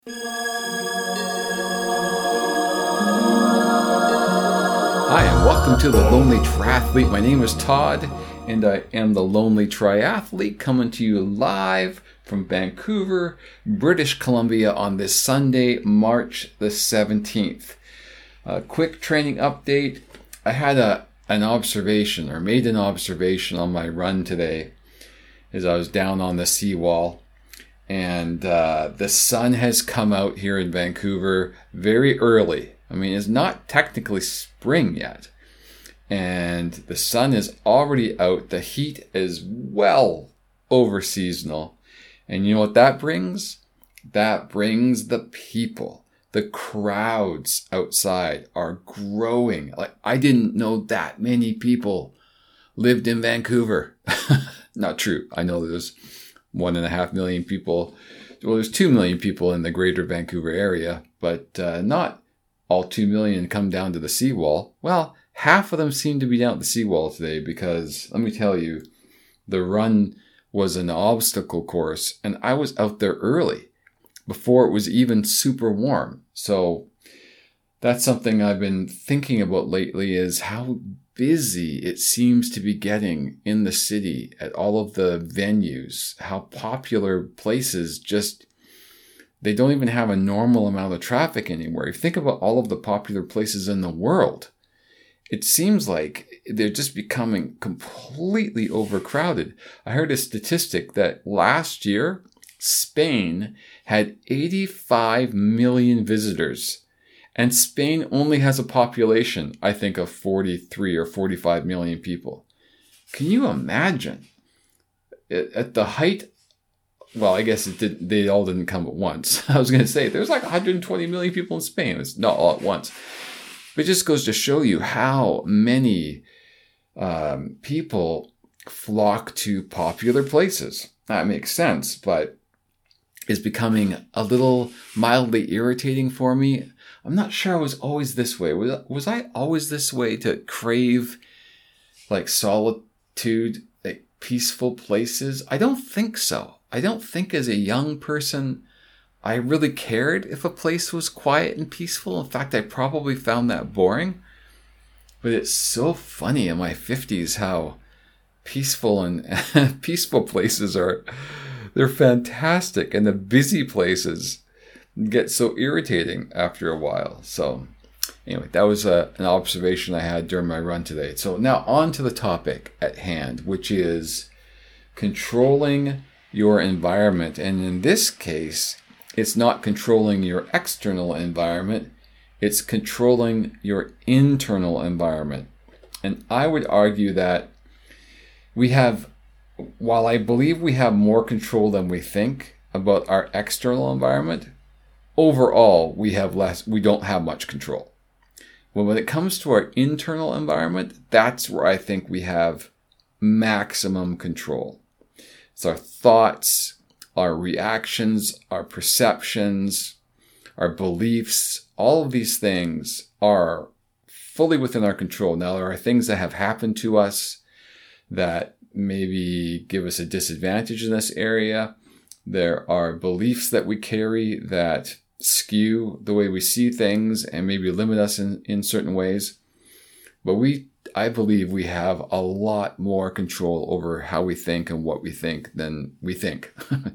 Hi, and welcome to The Lonely Triathlete. My name is Todd, and I am the Lonely Triathlete coming to you live from Vancouver, British Columbia on this Sunday, March the 17th. A quick training update. I had made an observation on my run today as I was down on the seawall. And the sun has come out here in Vancouver very early. I mean, it's not technically spring yet. And the sun is already out. The heat is well over seasonal. And you know what that brings? That brings the people. The crowds outside are growing. Like, I didn't know that many people lived in Vancouver. Not true. I know there's 1.5 million people. Well, there's 2 million people in the greater Vancouver area, but not all 2 million come down to the seawall. Well, half of them seem to be down at the seawall today because, let me tell you, the run was an obstacle course and I was out there early before it was even super warm. So that's something I've been thinking about lately, is how busy it seems to be getting in the city at all of the venues, how popular places just, they don't even have a normal amount of traffic anymore. If you think about all of the popular places in the world, it seems like they're just becoming completely overcrowded. I heard a statistic that last year, Spain had 85 million visitors. And Spain only has a population, I think, of 43 or 45 million people. Can you imagine? At the height, well, I guess they all didn't come at once. I was going to say, there's like 120 million people in Spain. It's not all at once. But it just goes to show you how many people flock to popular places. That makes sense, but it's becoming a little mildly irritating for me. I'm not sure I was always this way. Was I always this way to crave like solitude, like peaceful places? I don't think so. I don't think as a young person I really cared if a place was quiet and peaceful. In fact, I probably found that boring. But it's so funny in my 50s how peaceful and peaceful places are. They're fantastic. And the busy places get so irritating after a while. So anyway, that was an observation I had during my run today. So now on to the topic at hand, which is controlling your environment. And in this case, it's not controlling your external environment, it's controlling your internal environment. And I would argue that while I believe we have more control than we think about our external environment, overall, we don't have much control. Well, when it comes to our internal environment, that's where I think we have maximum control. It's our thoughts, our reactions, our perceptions, our beliefs. All of these things are fully within our control. Now, there are things that have happened to us that maybe give us a disadvantage in this area. There are beliefs that we carry that skew the way we see things and maybe limit us in certain ways. But I believe we have a lot more control over how we think and what we think than we think.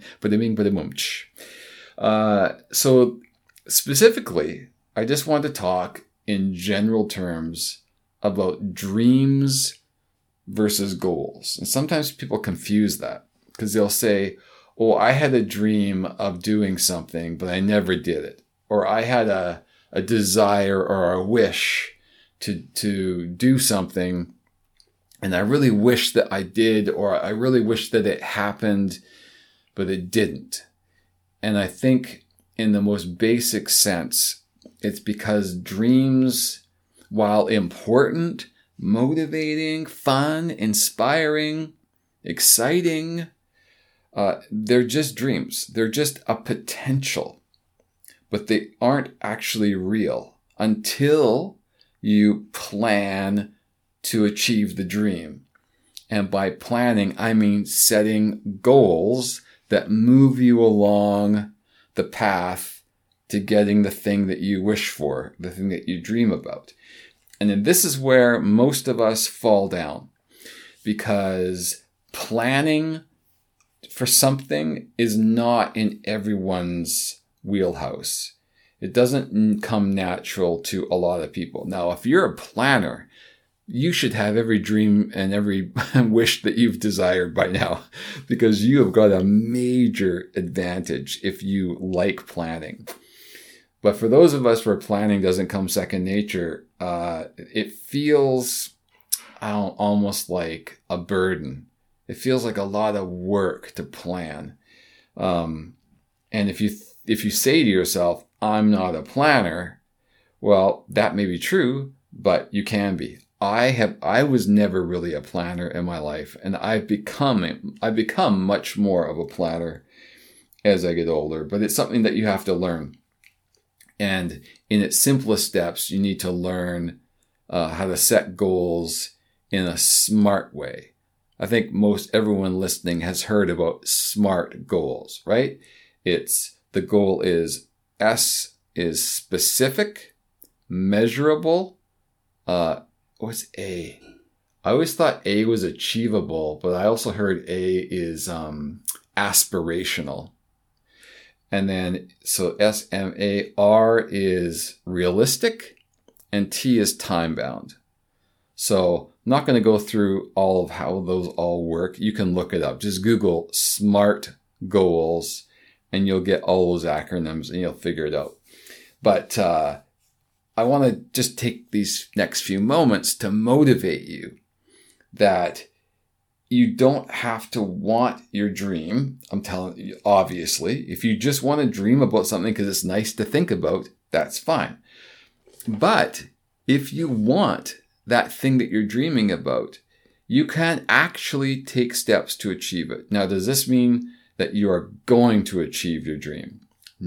So specifically, I just want to talk in general terms about dreams versus goals. And sometimes people confuse that because they'll say, oh, I had a dream of doing something, but I never did it. Or I had a desire or a wish to do something, and I really wish that I did, or I really wish that it happened, but it didn't. And I think in the most basic sense, it's because dreams, while important, motivating, fun, inspiring, exciting, they're just dreams. They're just a potential, but they aren't actually real until you plan to achieve the dream. And by planning, I mean setting goals that move you along the path to getting the thing that you wish for, the thing that you dream about. And then this is where most of us fall down, because planning for something is not in everyone's wheelhouse. It doesn't come natural to a lot of people. Now, if you're a planner, you should have every dream and every wish that you've desired by now, because you have got a major advantage if you like planning. But for those of us where planning doesn't come second nature, it feels almost like a burden. It feels like a lot of work to plan. And if you say to yourself, I'm not a planner, well, that may be true, but you can be. I was never really a planner in my life, and I've become much more of a planner as I get older, but it's something that you have to learn. And in its simplest steps, you need to learn how to set goals in a smart way. I think most everyone listening has heard about SMART goals, right? The goal is S is specific, measurable. What's A? I always thought A was achievable, but I also heard A is aspirational. And then, so SMAR is realistic, and T is time-bound. So I'm not going to go through all of how those all work. You can look it up. Just Google SMART goals, and you'll get all those acronyms, and you'll figure it out. But I want to just take these next few moments to motivate you that you don't have to want your dream. I'm telling you, obviously, if you just want to dream about something because it's nice to think about, that's fine. But if you want that thing that you're dreaming about, you can actually take steps to achieve it. Now, does this mean that you are going to achieve your dream?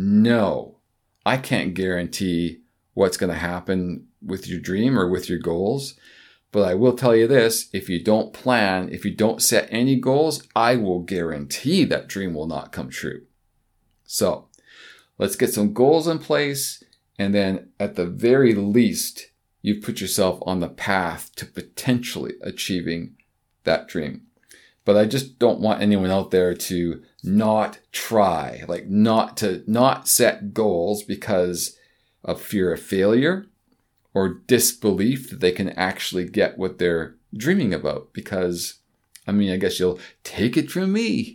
No, I can't guarantee what's going to happen with your dream or with your goals. But I will tell you this, if you don't plan, if you don't set any goals, I will guarantee that dream will not come true. So let's get some goals in place. And then at the very least, you've put yourself on the path to potentially achieving that dream. But I just don't want anyone out there to not try, like not set goals because of fear of failure or disbelief that they can actually get what they're dreaming about. Because, I mean, I guess you'll take it from me.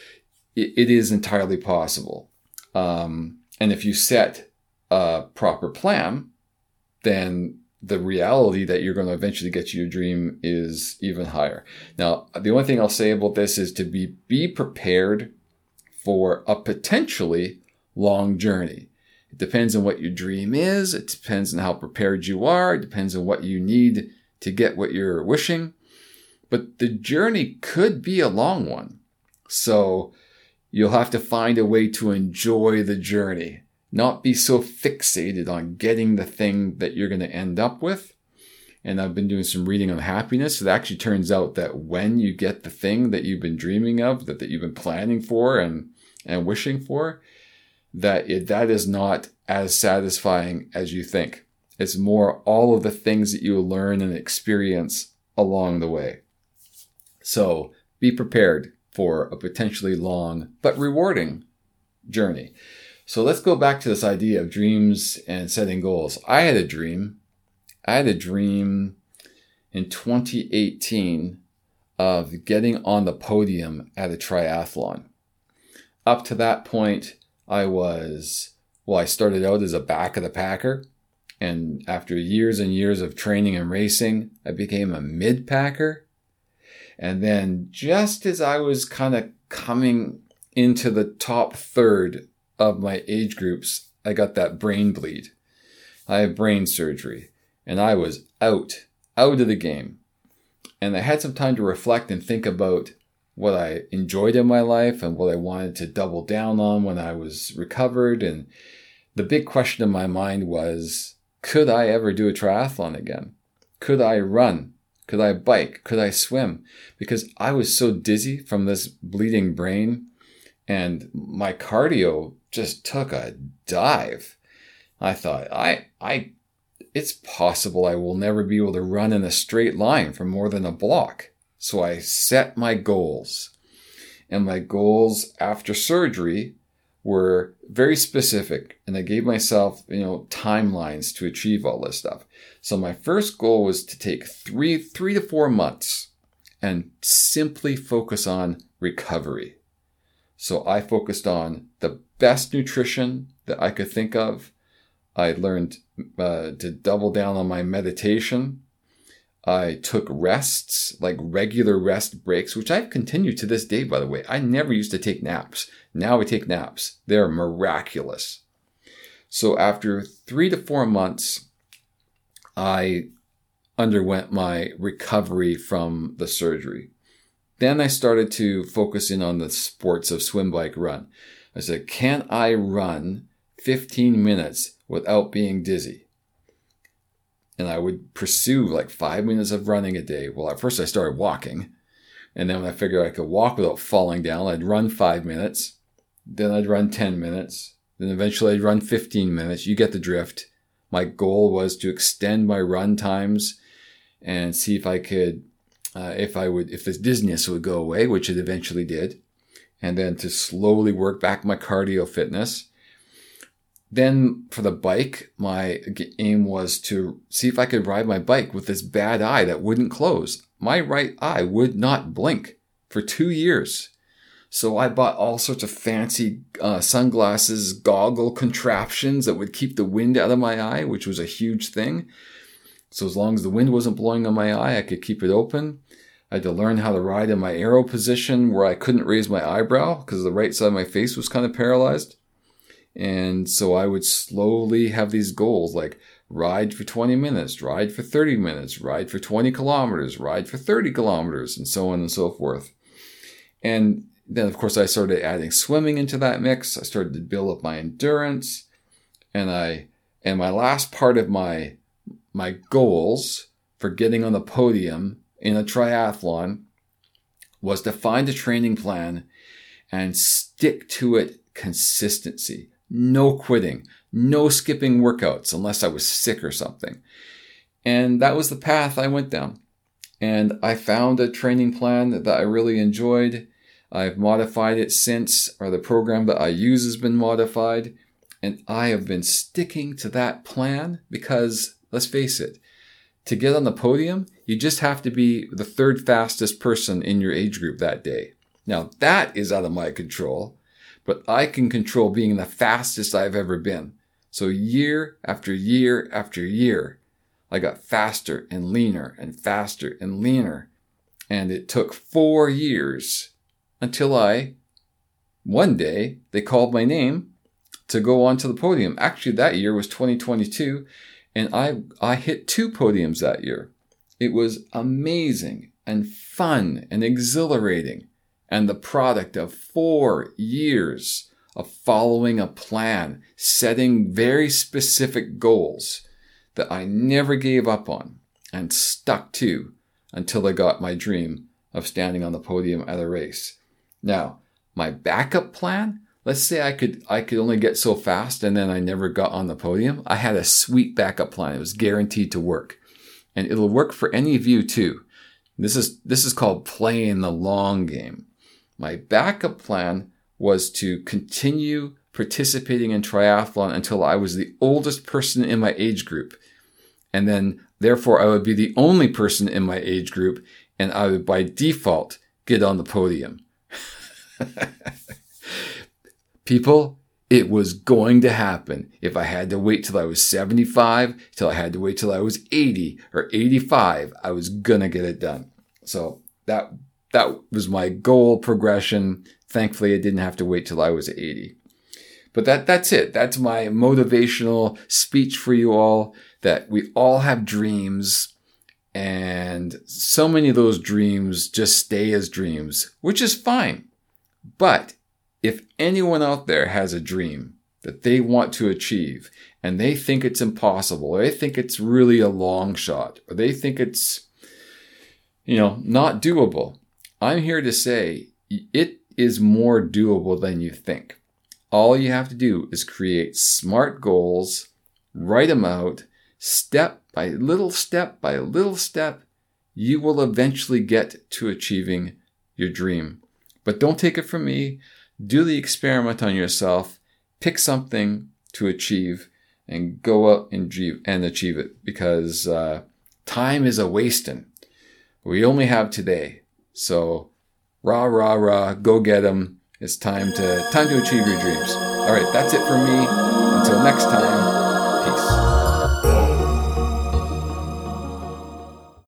It is entirely possible. And if you set a proper plan, then the reality that you're going to eventually get to your dream is even higher. Now, the only thing I'll say about this is to be prepared for a potentially long journey. It depends on what your dream is. It depends on how prepared you are. It depends on what you need to get what you're wishing. But the journey could be a long one. So you'll have to find a way to enjoy the journey. Not be so fixated on getting the thing that you're going to end up with. And I've been doing some reading on happiness. It actually turns out that when you get the thing that you've been dreaming of, that you've been planning for and wishing for, that is not as satisfying as you think. It's more all of the things that you will learn and experience along the way. So be prepared for a potentially long but rewarding journey. So let's go back to this idea of dreams and setting goals. I had a dream in 2018 of getting on the podium at a triathlon. Up to that point, I started out as a back of the packer. And after years and years of training and racing, I became a mid-packer. And then just as I was kind of coming into the top third of my age groups, I got that brain bleed. I have brain surgery, and I was out of the game. And I had some time to reflect and think about what I enjoyed in my life and what I wanted to double down on when I was recovered. And the big question in my mind was, could I ever do a triathlon again? Could I run? Could I bike? Could I swim? Because I was so dizzy from this bleeding brain, and my cardio just took a dive. I thought, it's possible I will never be able to run in a straight line for more than a block. So I set my goals. And my goals after surgery were very specific. And I gave myself, timelines to achieve all this stuff. So my first goal was to take three to 4 months and simply focus on recovery. So I focused on the best nutrition that I could think of. I learned to double down on my meditation. I took rests, like regular rest breaks, which I've continued to this day, by the way. I never used to take naps. Now I take naps. They're miraculous. So after 3 to 4 months, I underwent my recovery from the surgery. Then I started to focus in on the sports of swim, bike, run. I said, can I run 15 minutes without being dizzy? And I would pursue like 5 minutes of running a day. Well, at first I started walking. And then when I figured I could walk without falling down, I'd run 5 minutes. Then I'd run 10 minutes. Then eventually I'd run 15 minutes. You get the drift. My goal was to extend my run times and see if I could, if this dizziness would go away, which it eventually did. And then to slowly work back my cardio fitness. Then for the bike, my aim was to see if I could ride my bike with this bad eye that wouldn't close. My right eye would not blink for 2 years. So I bought all sorts of fancy sunglasses, goggle contraptions that would keep the wind out of my eye, which was a huge thing. So as long as the wind wasn't blowing on my eye, I could keep it open. I had to learn how to ride in my arrow position where I couldn't raise my eyebrow because the right side of my face was kind of paralyzed. And so I would slowly have these goals like ride for 20 minutes, ride for 30 minutes, ride for 20 kilometers, ride for 30 kilometers, and so on and so forth. And then, of course, I started adding swimming into that mix. I started to build up my endurance. And my last part of my goals for getting on the podium in a triathlon was to find a training plan and stick to it consistency. No quitting, no skipping workouts unless I was sick or something. And that was the path I went down. And I found a training plan that I really enjoyed. I've modified it since, or the program that I use has been modified. And I have been sticking to that plan because, let's face it, to get on the podium, you just have to be the third fastest person in your age group that day. Now, that is out of my control. But I can control being the fastest I've ever been. So year after year after year, I got faster and leaner and faster and leaner. And it took 4 years until one day, they called my name to go onto the podium. Actually, that year was 2022, and I hit 2 podiums that year. It was amazing and fun and exhilarating. And the product of 4 years of following a plan, setting very specific goals that I never gave up on and stuck to until I got my dream of standing on the podium at a race. Now, my backup plan, let's say I could only get so fast and then I never got on the podium. I had a sweet backup plan. It was guaranteed to work. And it'll work for any of you too. This is called playing the long game. My backup plan was to continue participating in triathlon until I was the oldest person in my age group. And then, therefore, I would be the only person in my age group, and I would, by default, get on the podium. People, it was going to happen. If I had to wait till I was 75, till I had to wait till I was 80 or 85, I was going to get it done. So that was my goal progression. Thankfully, I didn't have to wait till I was 80. But that's it. That's my motivational speech for you all, that we all have dreams, and so many of those dreams just stay as dreams, which is fine. But if anyone out there has a dream that they want to achieve and they think it's impossible, or they think it's really a long shot, or they think it's, not doable, I'm here to say it is more doable than you think. All you have to do is create SMART goals, write them out, step by little step, you will eventually get to achieving your dream. But don't take it from me. Do the experiment on yourself. Pick something to achieve and go out and achieve it, because time is a wasting. We only have today. So rah, go get them. It's time to achieve your dreams. All right, that's it for me. Until next time.